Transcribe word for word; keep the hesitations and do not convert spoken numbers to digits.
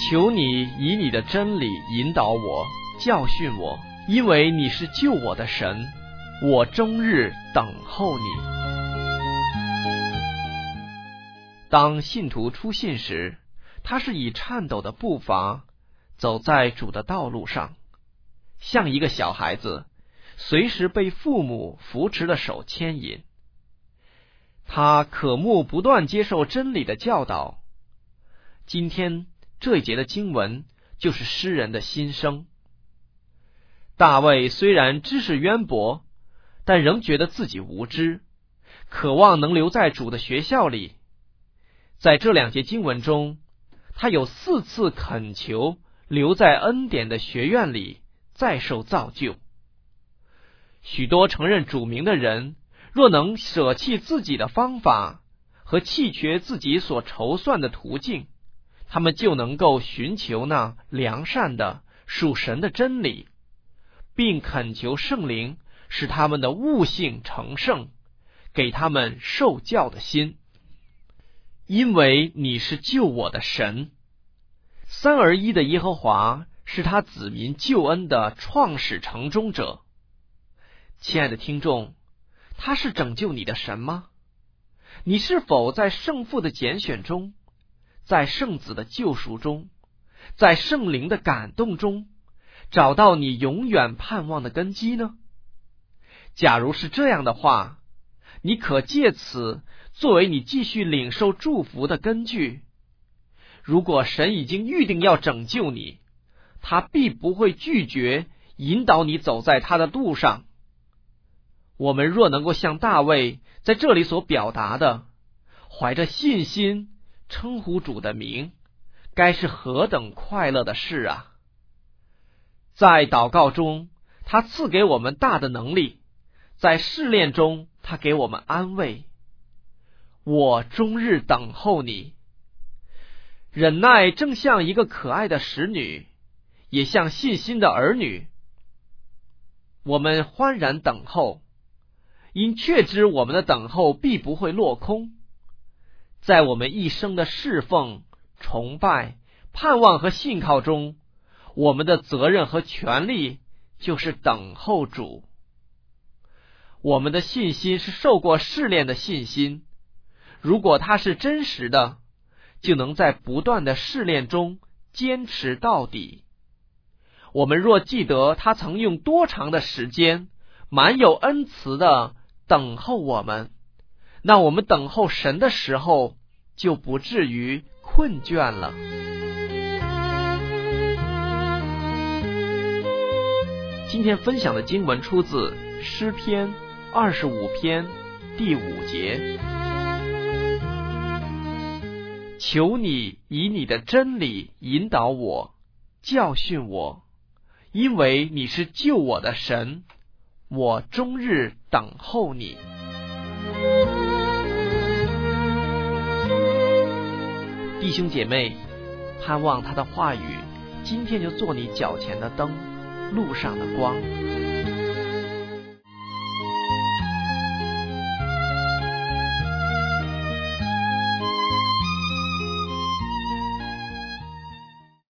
求你以你的真理引导我，教训我，因为你是救我的神，我终日等候你。当信徒出信时，他是以颤抖的步伐走在主的道路上，像一个小孩子随时被父母扶持的手牵引。他渴慕不断接受真理的教导。今天这一节的经文就是诗人的心声。大卫虽然知识渊博，但仍觉得自己无知，渴望能留在主的学校里。在这两节经文中，他有四次恳求留在恩典的学院里再受造就。许多承认主名的人，若能舍弃自己的方法和弃绝自己所筹算的途径，他们就能够寻求那良善的属神的真理，并恳求圣灵使他们的悟性成圣，给他们受教的心。因为你是救我的神，三而一的耶和华是他子民救恩的创始成终者。亲爱的听众，他是拯救你的神吗？你是否在圣父的拣选中，在圣子的救赎中，在圣灵的感动中，找到你永远盼望的根基呢？假如是这样的话，你可借此作为你继续领受祝福的根据。如果神已经预定要拯救你，他必不会拒绝引导你走在他的路上。我们若能够像大卫在这里所表达的，怀着信心称呼主的名，该是何等快乐的事啊！在祷告中，他赐给我们大的能力；在试炼中，他给我们安慰。我终日等候你。忍耐正像一个可爱的使女，也像信心的儿女。我们欢然等候，因确知我们的等候必不会落空。在我们一生的侍奉、崇拜、盼望和信靠中，我们的责任和权利就是等候主。我们的信心是受过试炼的信心，如果它是真实的，就能在不断的试炼中坚持到底。我们若记得他曾用多长的时间，满有恩慈的等候我们，那我们等候神的时候就不至于困倦了。今天分享的经文出自诗篇二十五篇第五节。求你以你的真理引导我，教训我，因为你是救我的神，我终日等候你。弟兄姐妹，盼望他的话语今天就做你脚前的灯，路上的光。